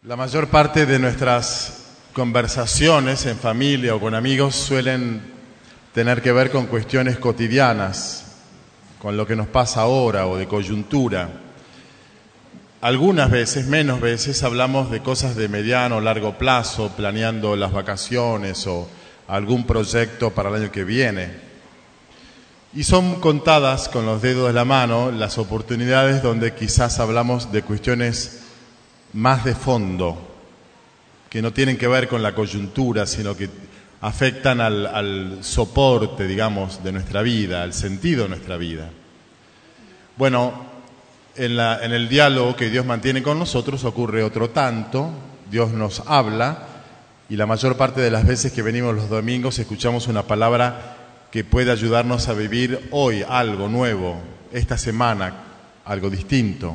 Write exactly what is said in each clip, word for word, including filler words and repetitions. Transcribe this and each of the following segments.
La mayor parte de nuestras conversaciones en familia o con amigos suelen tener que ver con cuestiones cotidianas, con lo que nos pasa ahora o de coyuntura. Algunas veces, menos veces, hablamos de cosas de mediano o largo plazo, planeando las vacaciones o algún proyecto para el año que viene. Y son contadas con los dedos de la mano las oportunidades donde quizás hablamos de cuestiones más de fondo, que no tienen que ver con la coyuntura, sino que afectan al, al soporte, digamos, de nuestra vida, al sentido de nuestra vida. Bueno, en, la, en el diálogo que Dios mantiene con nosotros ocurre otro tanto. Dios nos habla y la mayor parte de las veces que venimos los domingos escuchamos una palabra que puede ayudarnos a vivir hoy algo nuevo, esta semana algo distinto.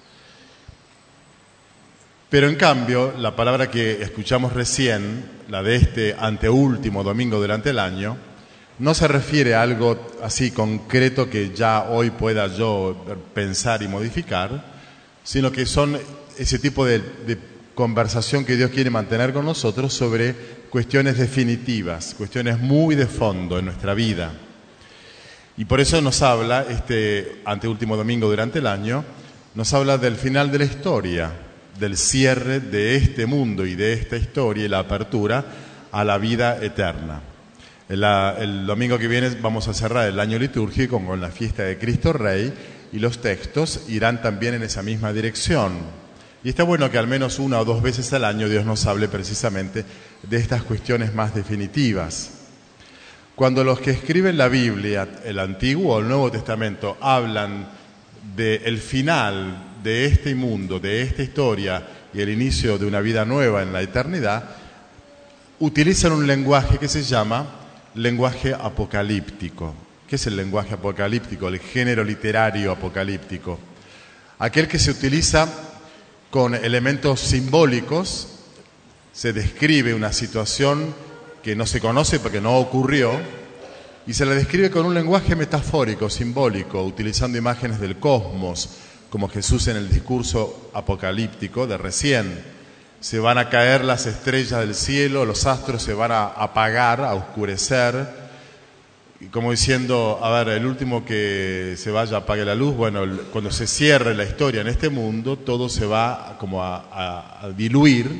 Pero en cambio, la palabra que escuchamos recién, la de este anteúltimo domingo durante el año, no se refiere a algo así concreto que ya hoy pueda yo pensar y modificar, sino que son ese tipo de, de conversación que Dios quiere mantener con nosotros sobre cuestiones definitivas, cuestiones muy de fondo en nuestra vida. Y por eso nos habla, este anteúltimo domingo durante el año, nos habla del final de la historia, del cierre de este mundo y de esta historia y la apertura a la vida eterna. El, el domingo que viene vamos a cerrar el año litúrgico con la fiesta de Cristo Rey y los textos irán también en esa misma dirección. Y está bueno que al menos una o dos veces al año Dios nos hable precisamente de estas cuestiones más definitivas. Cuando los que escriben la Biblia, el Antiguo o el Nuevo Testamento, hablan del final de este mundo, de esta historia y el inicio de una vida nueva en la eternidad, utilizan un lenguaje que se llama lenguaje apocalíptico. ¿Qué es el lenguaje apocalíptico? El género literario apocalíptico. Aquel que se utiliza con elementos simbólicos, se describe una situación que no se conoce porque no ocurrió, y se la describe con un lenguaje metafórico, simbólico, utilizando imágenes del cosmos, como Jesús en el discurso apocalíptico de recién. Se van a caer las estrellas del cielo, los astros se van a apagar, a oscurecer, y como diciendo, a ver, el último que se vaya apague la luz. Bueno, cuando se cierre la historia en este mundo, todo se va como a, a, a diluir,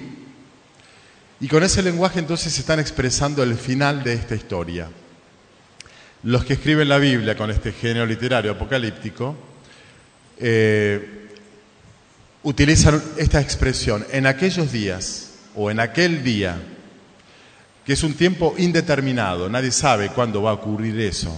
y con ese lenguaje entonces se están expresando el final de esta historia. Los que escriben la Biblia con este género literario apocalíptico Eh, utilizan esta expresión, en aquellos días o en aquel día, que es un tiempo indeterminado, nadie sabe cuándo va a ocurrir eso.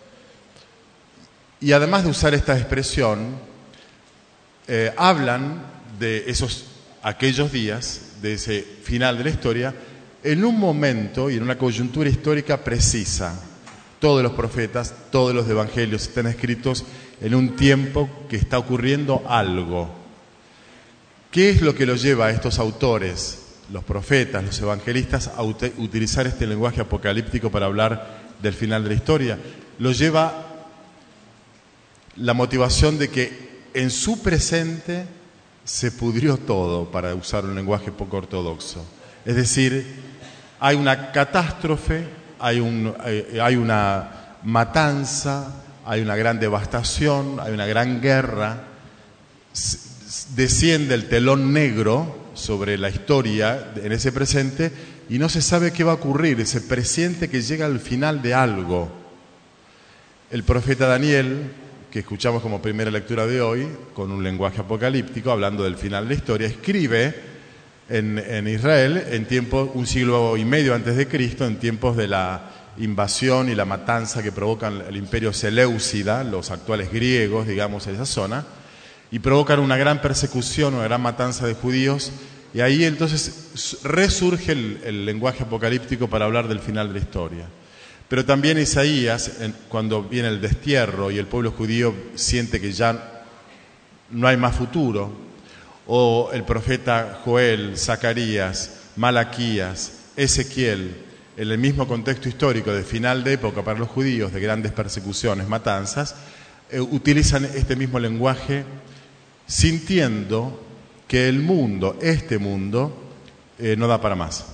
Y además de usar esta expresión, eh, hablan de esos aquellos días, de ese final de la historia, en un momento y en una coyuntura histórica precisa. Todos los profetas, todos los evangelios están escritos en un tiempo que está ocurriendo algo. ¿Qué es lo que los lleva a estos autores, los profetas, los evangelistas, a ut- utilizar este lenguaje apocalíptico para hablar del final de la historia? Los lleva la motivación de que en su presente se pudrió todo, para usar un lenguaje poco ortodoxo. Es decir, hay una catástrofe, hay, un, hay, hay una matanza, hay una gran devastación, hay una gran guerra, desciende el telón negro sobre la historia en ese presente y no se sabe qué va a ocurrir, ese presente que llega al final de algo. El profeta Daniel, que escuchamos como primera lectura de hoy, con un lenguaje apocalíptico, hablando del final de la historia, escribe en, en Israel, en tiempo, un siglo y medio antes de Cristo, en tiempos de la invasión y la matanza que provocan el imperio seleucida, los actuales griegos, digamos, en esa zona, y provocan una gran persecución, una gran matanza de judíos, y ahí entonces resurge el, el lenguaje apocalíptico para hablar del final de la historia. Pero también Isaías, en, cuando viene el destierro y el pueblo judío siente que ya no hay más futuro, o el profeta Joel, Zacarías, Malaquías, Ezequiel, en el mismo contexto histórico de final de época para los judíos, de grandes persecuciones, matanzas, eh, utilizan este mismo lenguaje sintiendo que el mundo, este mundo, eh, no da para más.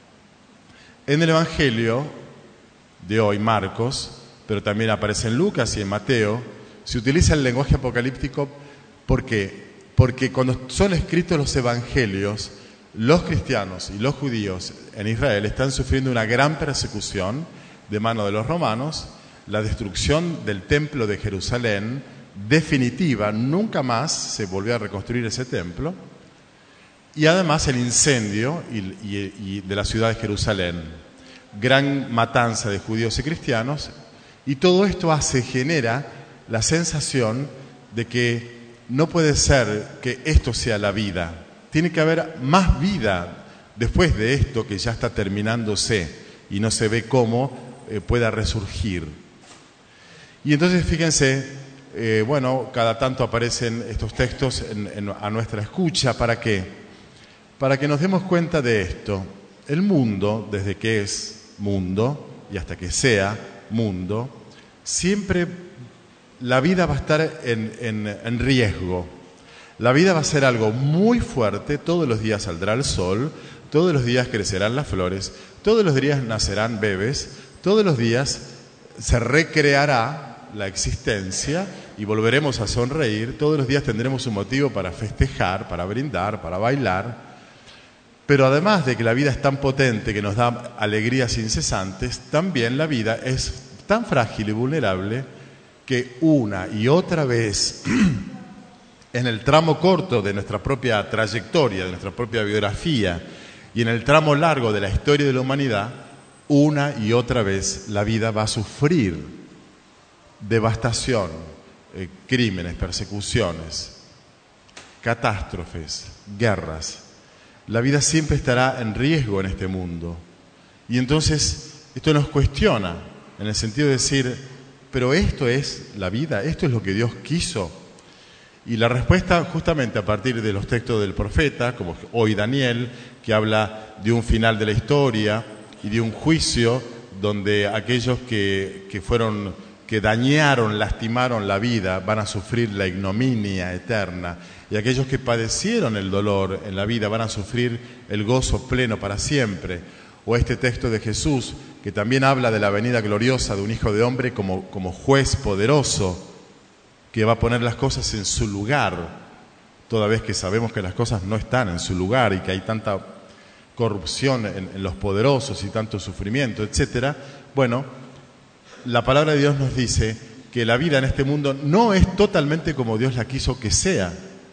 En el Evangelio de hoy, Marcos, pero también aparece en Lucas y en Mateo, se utiliza el lenguaje apocalíptico. ¿Por qué? Porque cuando son escritos los Evangelios, los cristianos y los judíos en Israel están sufriendo una gran persecución de mano de los romanos, la destrucción del templo de Jerusalén, definitiva, nunca más se volvió a reconstruir ese templo, y además el incendio y, y, y de la ciudad de Jerusalén, gran matanza de judíos y cristianos, y todo esto hace, genera la sensación de que no puede ser que esto sea la vida, tiene que haber más vida después de esto que ya está terminándose y no se ve cómo eh, pueda resurgir. Y entonces fíjense, eh, bueno, cada tanto aparecen estos textos en, en, a nuestra escucha. ¿Para qué? Para que nos demos cuenta de esto. El mundo, desde que es mundo y hasta que sea mundo, siempre la vida va a estar en, en, en riesgo. La vida va a ser algo muy fuerte. Todos los días saldrá el sol, todos los días crecerán las flores, todos los días nacerán bebés, todos los días se recreará la existencia y volveremos a sonreír. Todos los días tendremos un motivo para festejar, para brindar, para bailar. Pero además de que la vida es tan potente que nos da alegrías incesantes, también la vida es tan frágil y vulnerable que una y otra vez en el tramo corto de nuestra propia trayectoria, de nuestra propia biografía, y en el tramo largo de la historia de la humanidad, una y otra vez la vida va a sufrir devastación, eh, crímenes, persecuciones, catástrofes, guerras. La vida siempre estará en riesgo en este mundo. Y entonces esto nos cuestiona, en el sentido de decir, pero esto es la vida, esto es lo que Dios quiso. Y la respuesta, justamente a partir de los textos del profeta, como hoy Daniel, que habla de un final de la historia y de un juicio donde aquellos que, que fueron, que dañaron, lastimaron la vida, van a sufrir la ignominia eterna, y aquellos que padecieron el dolor en la vida van a sufrir el gozo pleno para siempre. O este texto de Jesús, que también habla de la venida gloriosa de un Hijo de Hombre como, como juez poderoso, que va a poner las cosas en su lugar, toda vez que sabemos que las cosas no están en su lugar y que hay tanta corrupción en, en los poderosos y tanto sufrimiento, etcétera. Bueno, la palabra de Dios nos dice que la vida en este mundo no es totalmente como Dios la quiso que sea.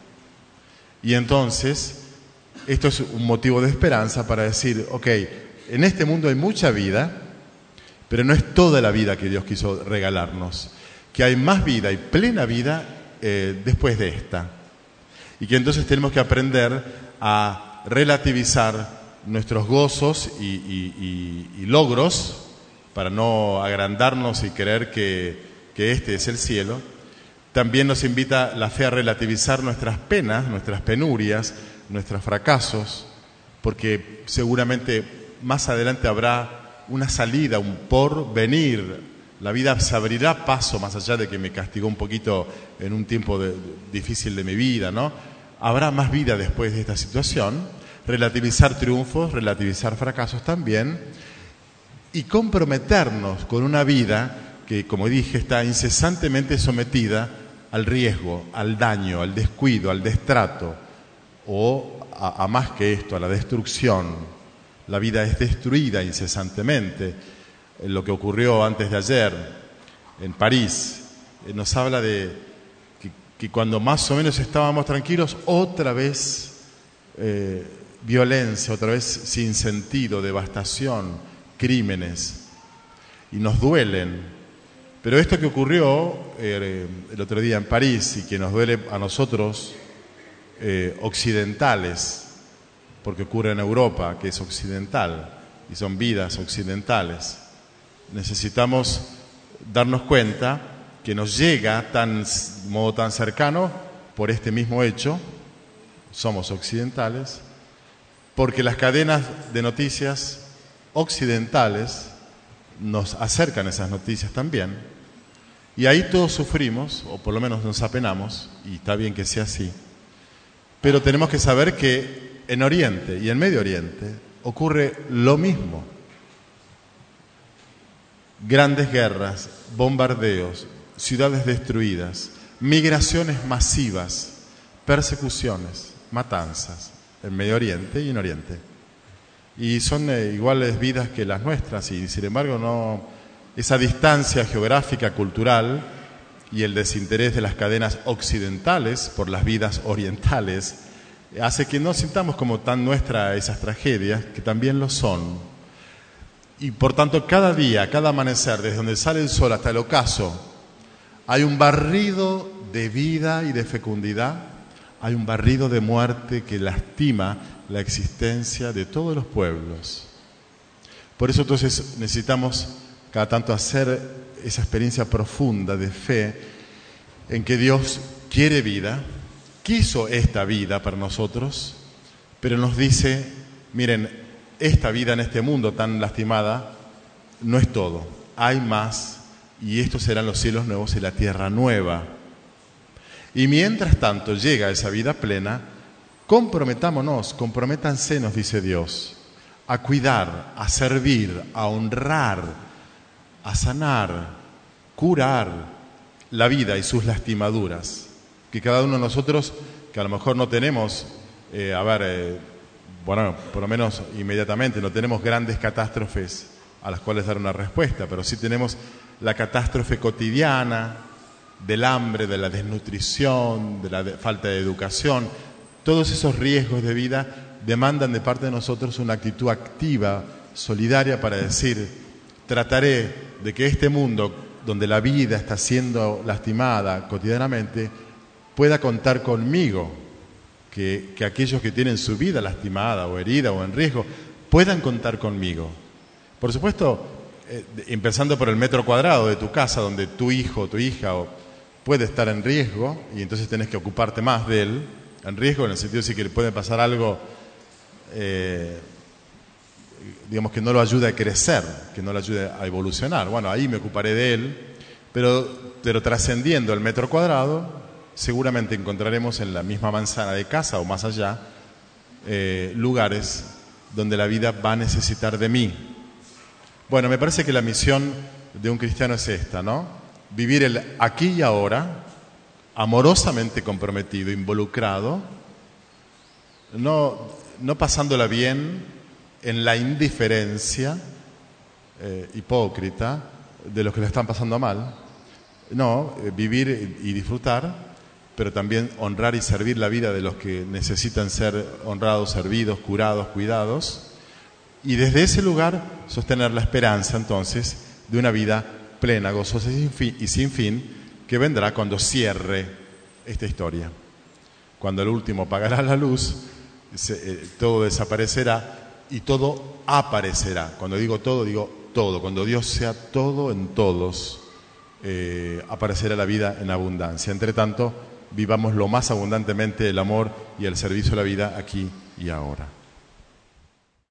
Y entonces, esto es un motivo de esperanza para decir, ok, en este mundo hay mucha vida, pero no es toda la vida que Dios quiso regalarnos. Que hay más vida y plena vida eh, después de esta. Y que entonces tenemos que aprender a relativizar nuestros gozos y, y, y, y logros, para no agrandarnos y creer que, que este es el cielo. También nos invita la fe a relativizar nuestras penas, nuestras penurias, nuestros fracasos, porque seguramente más adelante habrá una salida, un porvenir. La vida se abrirá paso, más allá de que me castigó un poquito en un tiempo de, de, difícil de mi vida, ¿no? Habrá más vida después de esta situación. Relativizar triunfos, relativizar fracasos también, y comprometernos con una vida que, como dije, está incesantemente sometida al riesgo, al daño, al descuido, al destrato, o a, a más que esto, a la destrucción. La vida es destruida incesantemente. Lo que ocurrió antes de ayer en París eh, nos habla de que, que cuando más o menos estábamos tranquilos, otra vez eh, violencia, otra vez sin sentido, devastación, crímenes, y nos duelen. Pero esto que ocurrió eh, el otro día en París y que nos duele a nosotros eh, occidentales, porque ocurre en Europa, que es occidental y son vidas occidentales, necesitamos darnos cuenta que nos llega tan, de modo tan cercano por este mismo hecho. Somos occidentales, porque las cadenas de noticias occidentales nos acercan esas noticias también, y ahí todos sufrimos, o por lo menos nos apenamos, y está bien que sea así. Pero tenemos que saber que en Oriente y en Medio Oriente ocurre lo mismo. Grandes guerras, bombardeos, ciudades destruidas, migraciones masivas, persecuciones, matanzas en Medio Oriente y en Oriente. Y son eh, iguales vidas que las nuestras, y sin embargo no, esa distancia geográfica, cultural y el desinterés de las cadenas occidentales por las vidas orientales hace que no sintamos como tan nuestra esas tragedias, que también lo son. Y por tanto, cada día, cada amanecer, desde donde sale el sol hasta el ocaso, hay un barrido de vida y de fecundidad, hay un barrido de muerte que lastima la existencia de todos los pueblos. Por eso entonces necesitamos cada tanto hacer esa experiencia profunda de fe en que Dios quiere vida, quiso esta vida para nosotros, pero nos dice, miren, esta vida en este mundo tan lastimada no es todo, hay más, y estos serán los cielos nuevos y la tierra nueva. Y mientras tanto llega esa vida plena, comprometámonos, comprométanse, nos dice Dios, a cuidar, a servir, a honrar, a sanar, curar la vida y sus lastimaduras. Que cada uno de nosotros, que a lo mejor no tenemos, eh, a ver, eh, bueno, por lo menos inmediatamente, no tenemos grandes catástrofes a las cuales dar una respuesta, pero sí tenemos la catástrofe cotidiana del hambre, de la desnutrición, de la de, falta de educación. Todos esos riesgos de vida demandan de parte de nosotros una actitud activa, solidaria, para decir, trataré de que este mundo donde la vida está siendo lastimada cotidianamente pueda contar conmigo, que, que aquellos que tienen su vida lastimada o herida o en riesgo puedan contar conmigo. Por supuesto, eh, empezando por el metro cuadrado de tu casa, donde tu hijo o tu hija o, puede estar en riesgo y entonces tenés que ocuparte más de él, en riesgo en el sentido de que le puede pasar algo, eh, digamos, que no lo ayude a crecer, que no lo ayude a evolucionar. Bueno, ahí me ocuparé de él, pero, pero trascendiendo el metro cuadrado, seguramente encontraremos en la misma manzana de casa o más allá eh, lugares donde la vida va a necesitar de mí. Bueno, me parece que la misión de un cristiano es esta, ¿no? Vivir el aquí y ahora, amorosamente comprometido, involucrado, no, no pasándola bien en la indiferencia eh, hipócrita de los que le están pasando mal. No, eh, vivir y disfrutar, pero también honrar y servir la vida de los que necesitan ser honrados, servidos, curados, cuidados. Y desde ese lugar sostener la esperanza, entonces, de una vida plena, gozosa y sin fin, y sin fin, que vendrá cuando cierre esta historia. Cuando el último apagará la luz, se, eh, todo desaparecerá y todo aparecerá. Cuando digo todo, digo todo. Cuando Dios sea todo en todos, eh, aparecerá la vida en abundancia. Entre tanto, vivamos lo más abundantemente el amor y el servicio a la vida aquí y ahora.